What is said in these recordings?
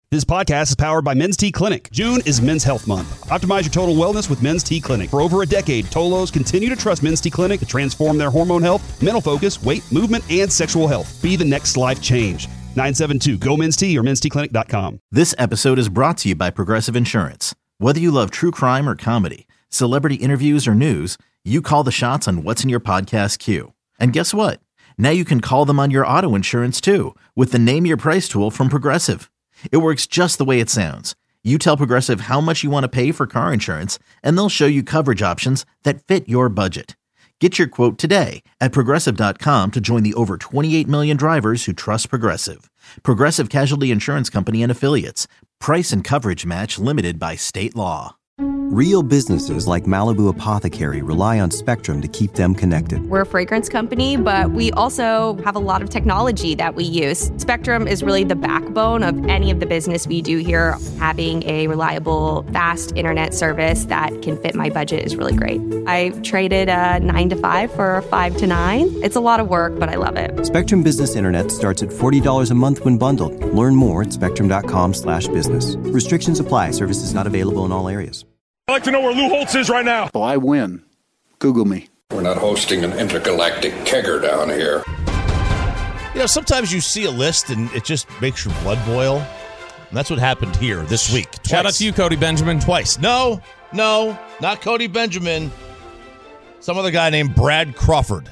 This podcast is powered by Men's T Clinic. June is Men's Health Month. Optimize your total wellness with Men's T Clinic. For over a decade, Tolos continue to trust Men's T Clinic to transform their hormone health, mental focus, weight, movement, and sexual health. Be the next life change. 972-GO-MEN'S-T or mensteclinic.com. This episode is brought to you by Progressive Insurance. Whether you love true crime or comedy, celebrity interviews or news, you call the shots on what's in your podcast queue. And guess what? Now you can call them on your auto insurance too with the Name Your Price tool from Progressive. It works just the way it sounds. You tell Progressive how much you want to pay for car insurance, and they'll show you coverage options that fit your budget. Get your quote today at Progressive.com to join the over 28 million drivers who trust Progressive. Progressive Casualty Insurance Company and Affiliates. Price and coverage match limited by state law. Real businesses like Malibu Apothecary rely on Spectrum to keep them connected. We're a fragrance company, but we also have a lot of technology that we use. Spectrum is really the backbone of any of the business we do here. Having a reliable, fast internet service that can fit my budget is really great. I traded a 9 to 5 for a 5 to 9. It's a lot of work, but I love it. Spectrum Business Internet starts at $40 a month when bundled. Learn more at spectrum.com/business. Restrictions apply. Services not available in all areas. I'd like to know where Lou Holtz is right now. Well, I win. Google me. We're not hosting an intergalactic kegger down here. You know, sometimes you see a list and it just makes your blood boil. And that's what happened here this week. Twice. Shout out to you, Cody Benjamin. Twice. No, not Cody Benjamin. Some other guy named Brad Crawford.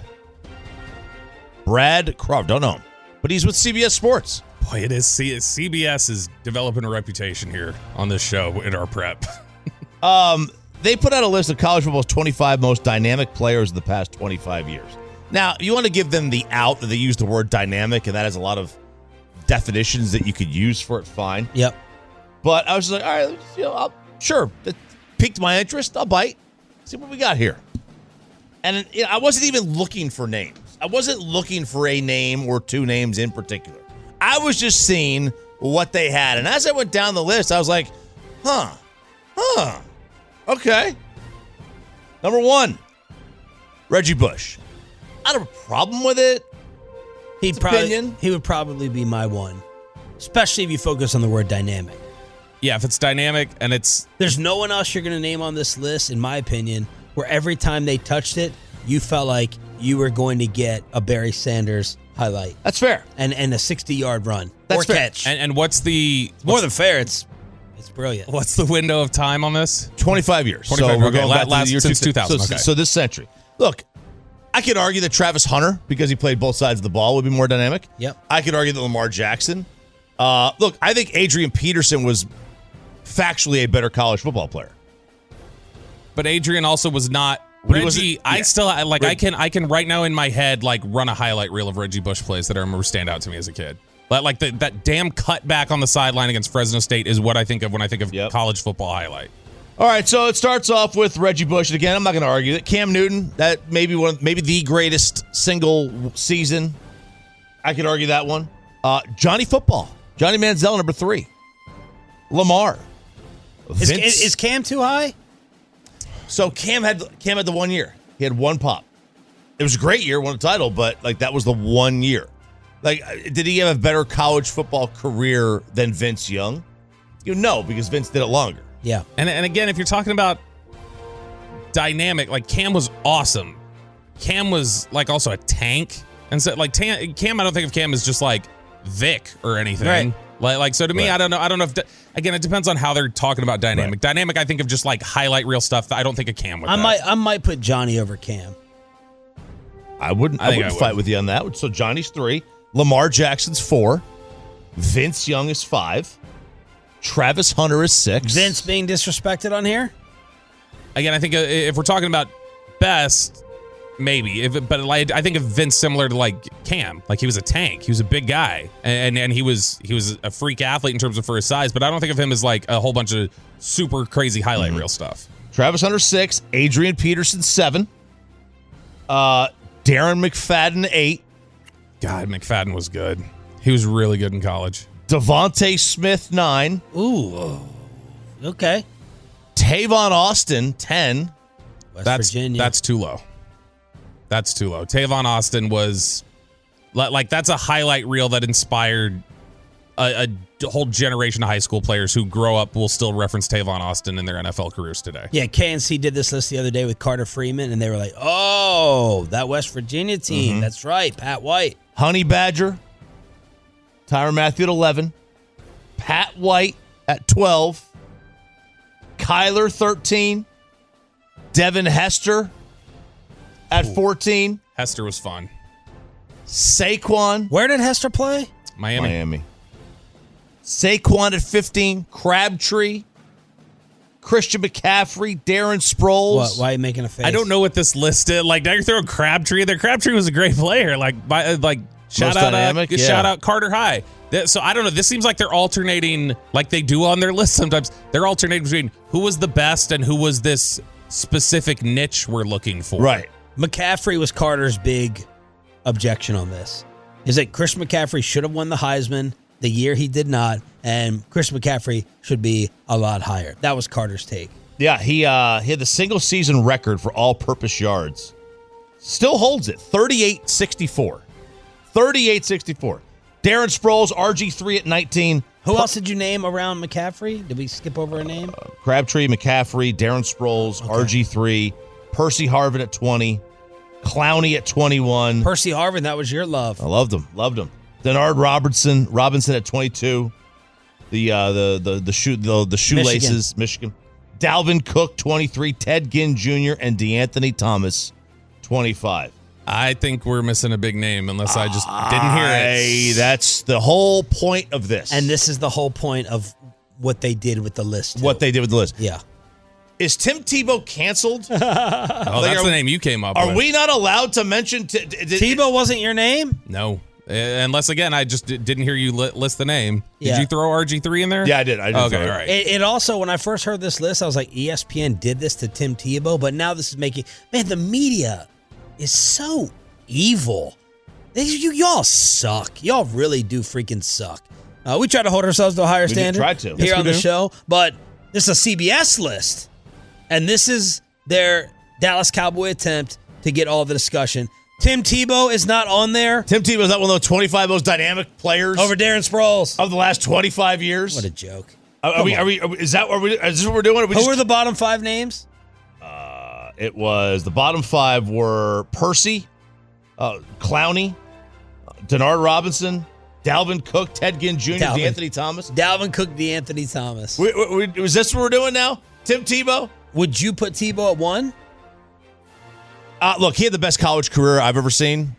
Brad Crawford. Don't know him. But he's with CBS Sports. Boy, it is. CBS is developing a reputation here on this show in our prep. They put out a list of college football's 25 most dynamic players in the past 25 years. Now, you want to give them the out that they use the word dynamic, and that has a lot of definitions that you could use for it, fine. Yep. But I was just like, all right, sure. That piqued my interest. I'll bite. See what we got here. And I wasn't even looking for names. I wasn't looking for a name or two names in particular. I was just seeing what they had. And as I went down the list, I was like, okay. Number 1, Reggie Bush. I don't have a problem with it. He would probably be my one, especially if you focus on the word dynamic. Yeah, if it's dynamic and there's no one else you're going to name on this list, in my opinion, where every time they touched it, you felt like you were going to get a Barry Sanders highlight. That's fair. And a 60-yard run. That's or fair. catch. And what's the... It's more than fair. It's brilliant. What's the window of time on this? 25 years. 25, so we're going back to the year since 2000. So this century. Look, I could argue that Travis Hunter, because he played both sides of the ball, would be more dynamic. Yep. I could argue that Lamar Jackson. Look, I think Adrian Peterson was factually a better college football player. But Adrian also was not... Reggie, I can right now in my head run a highlight reel of Reggie Bush plays that I remember stand out to me as a kid. Like that damn cutback on the sideline against Fresno State is what I think of when I think of college football highlight. All right, so it starts off with Reggie Bush. And again, I'm not going to argue that. Cam Newton, that maybe the greatest single season. I could argue that one. Johnny Football. Johnny Manziel, number 3. Lamar. Is Cam too high? So Cam had the 1 year. He had one pop. It was a great year, won a title, but that was the 1 year. Did he have a better college football career than Vince Young? No, because Vince did it longer. Yeah. And again, if you're talking about dynamic, Cam was awesome. Cam was also a tank. And so Cam, I don't think of Cam as just Vic or anything. Right. So to me, right. I don't know if again, it depends on how they're talking about dynamic. Right. Dynamic, I think of just highlight reel stuff. I don't think of Cam with that. I might put Johnny over Cam. I wouldn't fight with you on that. So Johnny's 3. Lamar Jackson's 4. Vince Young is 5. Travis Hunter is 6. Vince being disrespected on here? Again, I think if we're talking about best, maybe. I think of Vince similar to Cam. He was a tank. He was a big guy. And he was a freak athlete in terms of for his size, but I don't think of him as a whole bunch of super crazy highlight reel stuff. Travis Hunter 6. Adrian Peterson 7. Darren McFadden 8. God, McFadden was good. He was really good in college. Devontae Smith 9. Ooh. Okay. Tavon Austin 10. Virginia. That's too low. That's too low. Tavon Austin was that's a highlight reel that inspired a whole generation of high school players who grow up will still reference Tavon Austin in their NFL careers today. Yeah, KNC did this list the other day with Carter Freeman, and they were like, oh, that West Virginia team. Mm-hmm. That's right, Pat White. Honey Badger, Tyrann Mathieu at 11, Pat White at 12, Kyler 13, Devin Hester at 14. Hester was fun. Saquon. Where did Hester play? Miami. Saquon at 15, Crabtree, Christian McCaffrey, Darren Sproles. What? Why are you making a face? I don't know what this list is. Like, now you're throwing Crabtree in there. Crabtree was a great player. Shout out Carter High. So I don't know. This seems like they're alternating, like they do on their list sometimes. They're alternating between who was the best and who was this specific niche we're looking for. Right. McCaffrey was Carter's big objection on this. Is that Chris McCaffrey should have won the Heisman the year he did not, and Chris McCaffrey should be a lot higher. That was Carter's take. Yeah, he had the single season record for all-purpose yards. Still holds it, 38-64. 38-64. Darren Sproles, RG3 at 19. Who else did you name around McCaffrey? Did we skip over a name? Crabtree, McCaffrey, Darren Sproles, RG3, Percy Harvin at 20, Clowney at 21. Percy Harvin, that was your love. I loved him. Denard Robinson at 22. The shoelaces, Michigan. Dalvin Cook 23, Ted Ginn Jr. and DeAnthony Thomas 25. I think we're missing a big name unless I just didn't hear it. That's the whole point of this. And this is the whole point of what they did with the list. Yeah. Is Tim Tebow canceled? That's the name you came up with. Are we not allowed to mention Tebow wasn't your name? No. Unless, again, I just didn't hear you list the name. Yeah. Did you throw RG3 in there? Yeah, I did. Okay, all right. It also, when I first heard this list, I was like, ESPN did this to Tim Tebow, but now this is making... Man, the media is so evil. Y'all suck. Y'all really do freaking suck. We try to hold ourselves to a higher standard here on the show, but this is a CBS list, and this is their Dallas Cowboy attempt to get all the discussion. Tim Tebow is not on there. Tim Tebow is not one of those 25 most dynamic players over Darren Sproles of the last 25 years. What a joke! Is this what we're doing? Who were the bottom 5 names? It was the bottom 5 were Percy, Clowney, Denard Robinson, Dalvin Cook, Ted Ginn Jr., DeAnthony Thomas. Dalvin Cook, DeAnthony Thomas. Is this what we're doing now? Tim Tebow? Would you put Tebow at 1? Look, he had the best college career I've ever seen.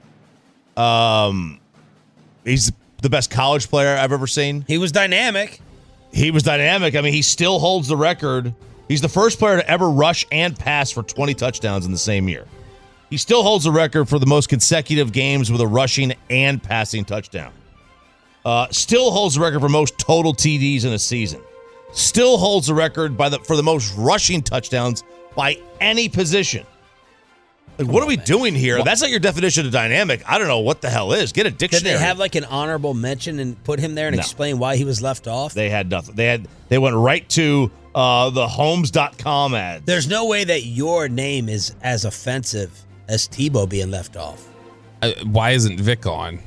He's the best college player I've ever seen. He was dynamic. I mean, he still holds the record. He's the first player to ever rush and pass for 20 touchdowns in the same year. He still holds the record for the most consecutive games with a rushing and passing touchdown. Still holds the record for most total TDs in a season. Still holds the record for the most rushing touchdowns by any position. What are we doing here? That's not your definition of dynamic. I don't know what the hell is. Get a dictionary. Did they have like an honorable mention and put him there and explain why he was left off? They had nothing. They went right to the Homes.com ads. There's no way that your name is as offensive as Tebow being left off. Why isn't Vic on?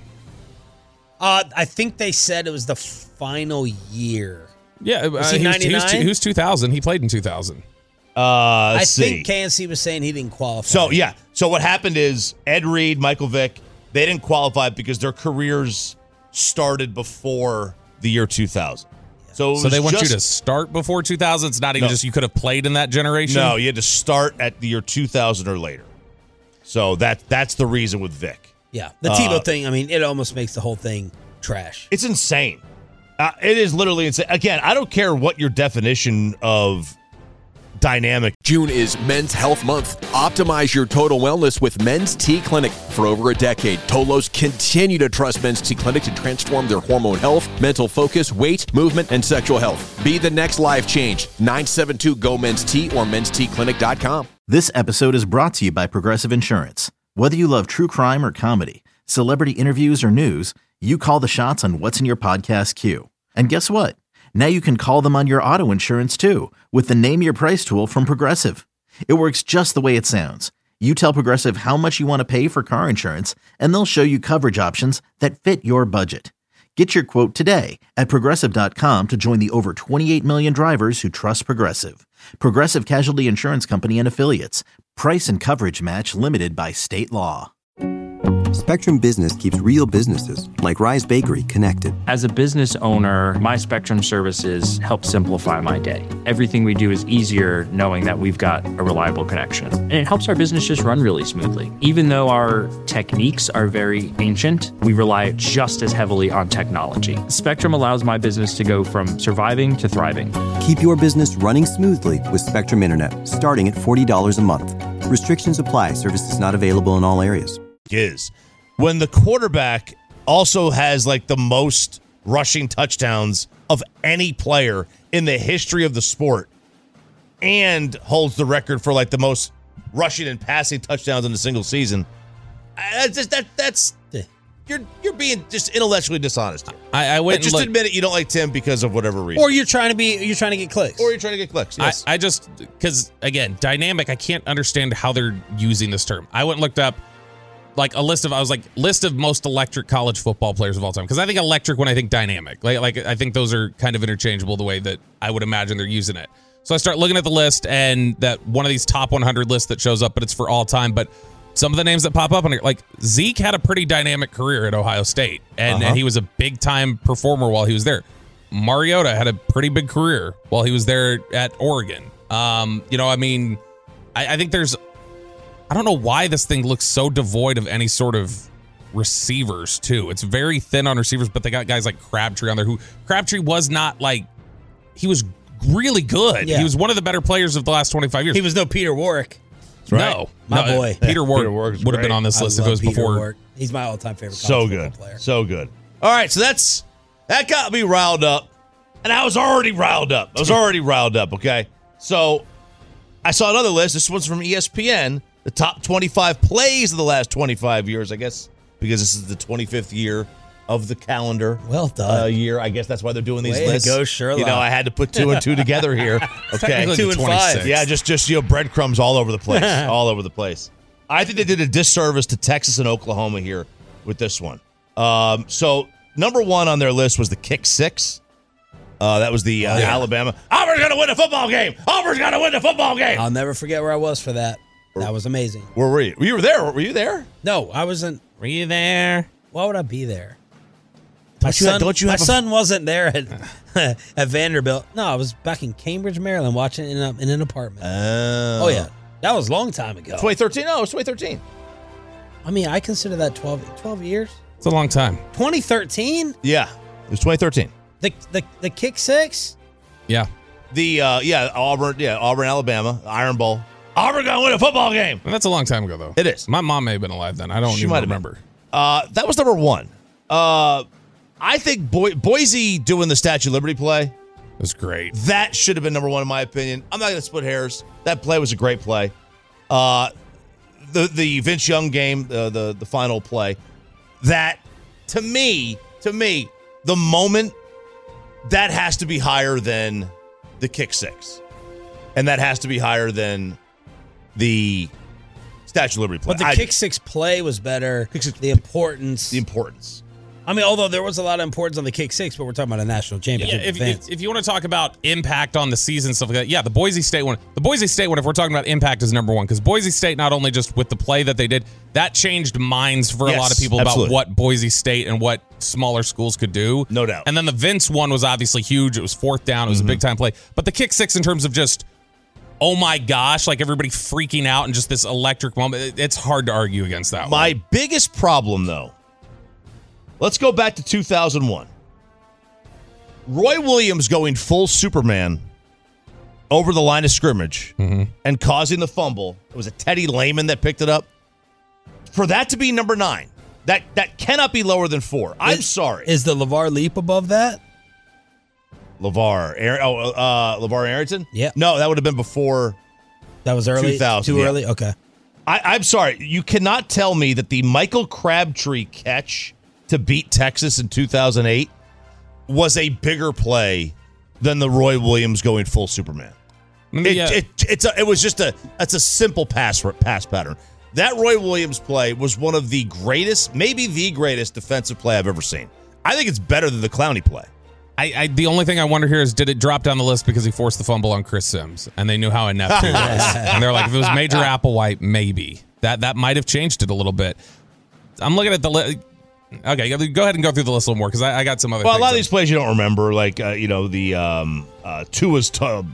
I think they said it was the final year. Yeah, was he 99? Who's 2000? He played in 2000. I think KNC was saying he didn't qualify. So what happened is Ed Reed, Michael Vick, they didn't qualify because their careers started before the year 2000. So they want you to start before 2000? It's not even just you could have played in that generation? No, you had to start at the year 2000 or later. So that's the reason with Vic. Yeah, the Tebow thing, I mean, it almost makes the whole thing trash. It's insane. It is literally insane. Again, I don't care what your definition of dynamic. June is Men's Health Month. Optimize your total wellness with Men's T Clinic. For over a decade, Tolos continue to trust Men's T Clinic to transform their hormone health, mental focus, weight, movement, and sexual health. Be the next life change. 972-GO-MEN'S-T or mensteclinic.com. This episode is brought to you by Progressive Insurance. Whether you love true crime or comedy, celebrity interviews or news, you call the shots on what's in your podcast queue. And guess what? Now you can call them on your auto insurance too with the Name Your Price tool from Progressive. It works just the way it sounds. You tell Progressive how much you want to pay for car insurance, and they'll show you coverage options that fit your budget. Get your quote today at Progressive.com to join the over 28 million drivers who trust Progressive. Progressive Casualty Insurance Company and Affiliates. Price and coverage match limited by state law. Spectrum Business keeps real businesses, like Rise Bakery, connected. As a business owner, my Spectrum services help simplify my day. Everything we do is easier knowing that we've got a reliable connection. And it helps our business just run really smoothly. Even though our techniques are very ancient, we rely just as heavily on technology. Spectrum allows my business to go from surviving to thriving. Keep your business running smoothly with Spectrum Internet, starting at $40 a month. Restrictions apply. Services not available in all areas. Is when the quarterback also has like the most rushing touchdowns of any player in the history of the sport and holds the record for like the most rushing and passing touchdowns in a single season. That's you're being just intellectually dishonest here. I went just admit it. You don't like Tim because of whatever reason, or you're trying to get clicks, Yes. I just because again, dynamic. I can't understand how they're using this term. I went and looked up like a list of most electric college football players of all time, because I think electric when I think dynamic. Like I think those are kind of interchangeable the way that I would imagine they're using it. So I start looking at the list, and that one of these top 100 lists that shows up, but it's for all time. But some of the names that pop up on it, like Zeke had a pretty dynamic career at Ohio State, and he was a big time performer while he was there. Mariota had a pretty big career while he was there at Oregon. I think there's. I don't know why this thing looks so devoid of any sort of receivers, too. It's very thin on receivers, but they got guys like Crabtree on there, who Crabtree was not like, he was really good. Yeah. He was one of the better players of the last 25 years. He was no Peter Warwick. Right. No, boy. Peter Warwick would have been on this list if it was Peter before. Warwick. He's my all-time favorite college football player. So good. All right, so that got me riled up, and I was already riled up. Okay? So I saw another list. This one's from ESPN. The top 25 plays of the last 25 years, I guess, because this is the 25th year of the calendar. Well done. Year. I guess that's why they're doing these Way lists. To go, Sherlock. I had to put 2 and 2 together here. Okay, 2 and 5. Yeah, just breadcrumbs all over the place. All over the place. I think they did a disservice to Texas and Oklahoma here with this one. So number 1 on their list was the kick six. That was the Alabama. Auburn's going to win a football game. Auburn's going to win a football game. I'll never forget where I was for that. That was amazing. Where were you? You were there. Were you there? No, I wasn't. Were you there? Why would I be there? My son wasn't there at Vanderbilt. No, I was back in Cambridge, Maryland, watching it in an apartment. Oh, yeah. That was a long time ago. 2013? No, it was 2013. I mean, I consider that 12 years. It's a long time. 2013? Yeah, it was 2013. The kick six? Yeah. Auburn, Alabama, Iron Bowl. Auburn gonna win a football game. Well, that's a long time ago, though. It is. My mom may have been alive then. I don't even remember. That was number 1. I think Boise doing the Statue of Liberty play was great. That should have been number 1 in my opinion. I'm not going to split hairs. That play was a great play. The Vince Young game, the final play, that to me, the moment that has to be higher than the kick six, and that has to be higher than the Statue of Liberty play. But the kick six play was better. The importance. I mean, although there was a lot of importance on the kick six, but we're talking about a national championship. Yeah, if you want to talk about impact on the season, stuff like that, yeah, the Boise State one, if we're talking about impact, is number 1, because Boise State, not only just with the play that they did, that changed minds for a lot of people about what Boise State and what smaller schools could do. No doubt. And then the Vince one was obviously huge. It was 4th down. It was a big-time play. But the kick six, in terms of just, oh my gosh, like everybody freaking out and just this electric moment, it's hard to argue against that one. My biggest problem, though, let's go back to 2001. Roy Williams going full Superman over the line of scrimmage and causing the fumble. It was a Teddy Lehman that picked it up. For that to be number 9, that cannot be lower than 4. I'm sorry. Is the LeVar leap above that? LeVar Arrington? Yeah. No, that would have been before. That was early? 2000. Too early? Okay. I'm sorry. You cannot tell me that the Michael Crabtree catch to beat Texas in 2008 was a bigger play than the Roy Williams going full Superman. It's a simple pass pattern. That Roy Williams play was one of the greatest, maybe the greatest defensive play I've ever seen. I think it's better than the Clowney play. The only thing I wonder here is, did it drop down the list because he forced the fumble on Chris Sims and they knew how inept he was? And they're like, if it was Major Applewhite, maybe. That might have changed it a little bit. I'm looking at the list. Okay, go ahead and go through the list a little more because I got some other things. Well, a lot of these plays you don't remember, like, the Tua's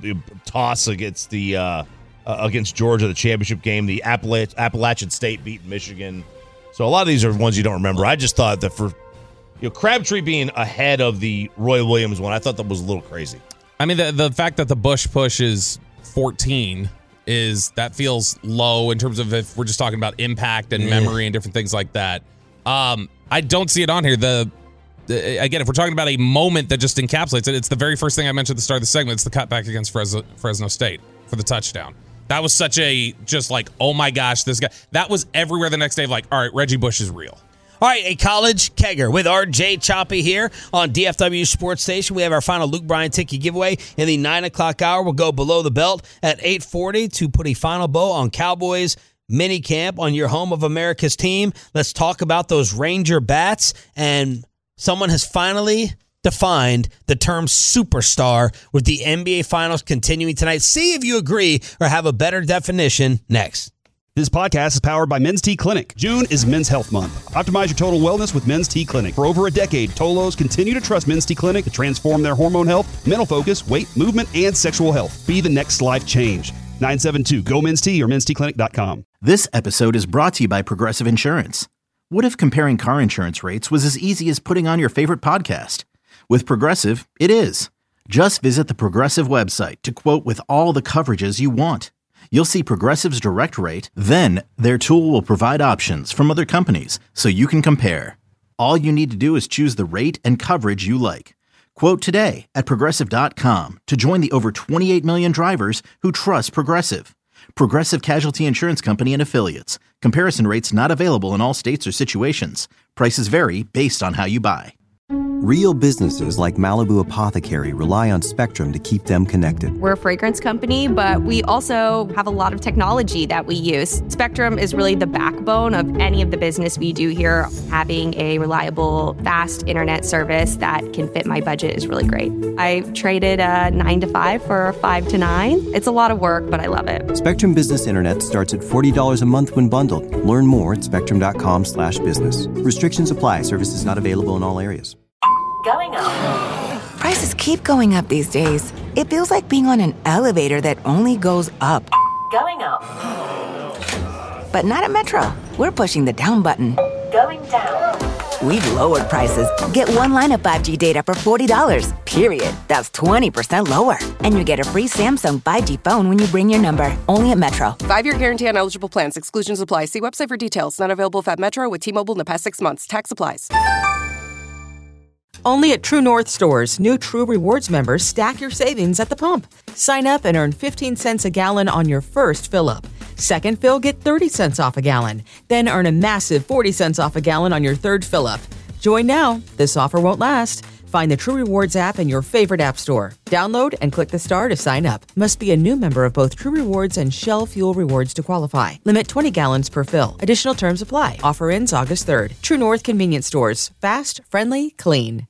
toss against against Georgia, the championship game, the Appalachian State beating Michigan. So a lot of these are ones you don't remember. I just thought that for Crabtree being ahead of the Roy Williams one, I thought that was a little crazy. I mean, the fact that the Bush push is 14 that feels low in terms of if we're just talking about impact and memory and different things like that. I don't see it on here. Again, if we're talking about a moment that just encapsulates it, it's the very first thing I mentioned at the start of the segment. It's the cutback against Fresno State for the touchdown. That was such just like, oh my gosh, this guy. That was everywhere the next day, like, all right, Reggie Bush is real. All right, a college kegger with RJ Choppy here on DFW Sports Station. We have our final Luke Bryan ticket giveaway in the 9 o'clock hour. We'll go below the belt at 8:40 to put a final bow on Cowboys mini camp on your home of America's team. Let's talk about those Ranger bats. And someone has finally defined the term superstar with the NBA Finals continuing tonight. See if you agree or have a better definition next. This podcast is powered by Men's T Clinic. June is Men's Health Month. Optimize your total wellness with Men's T Clinic. For over a decade, Tolos continue to trust Men's T Clinic to transform their hormone health, mental focus, weight, movement, and sexual health. Be the next life change. 972-GO-MEN'S-T or mensteclinic.com. This episode is brought to you by Progressive Insurance. What if comparing car insurance rates was as easy as putting on your favorite podcast? With Progressive, it is. Just visit the Progressive website to quote with all the coverages you want. You'll see Progressive's direct rate, then their tool will provide options from other companies so you can compare. All you need to do is choose the rate and coverage you like. Quote today at Progressive.com to join the over 28 million drivers who trust Progressive. Progressive Casualty Insurance Company and Affiliates. Comparison rates not available in all states or situations. Prices vary based on how you buy. Real businesses like Malibu Apothecary rely on Spectrum to keep them connected. We're a fragrance company, but we also have a lot of technology that we use. Spectrum is really the backbone of any of the business we do here. Having a reliable, fast internet service that can fit my budget is really great. I traded a 9 to 5 for a 5 to 9. It's a lot of work, but I love it. Spectrum Business Internet starts at $40 a month when bundled. Learn more at spectrum.com/business. Restrictions apply. Services not available in all areas. Going up. Prices keep going up these days. It feels like being on an elevator that only goes up. Going up. But not at Metro. We're pushing the down button. Going down. We've lowered prices. Get one line of 5G data for $40, period. That's 20% lower. And you get a free Samsung 5G phone when you bring your number. Only at Metro. 5-year guarantee on eligible plans. Exclusions apply. See website for details. Not available at Metro with T-Mobile in the past 6 months. Tax applies. Only at True North stores, new True Rewards members stack your savings at the pump. Sign up and earn 15 cents a gallon on your first fill-up. Second fill, get 30 cents off a gallon. Then earn a massive 40 cents off a gallon on your third fill-up. Join now. This offer won't last. Find the True Rewards app in your favorite app store. Download and click the star to sign up. Must be a new member of both True Rewards and Shell Fuel Rewards to qualify. Limit 20 gallons per fill. Additional terms apply. Offer ends August 3rd. True North Convenience Stores. Fast, friendly, clean.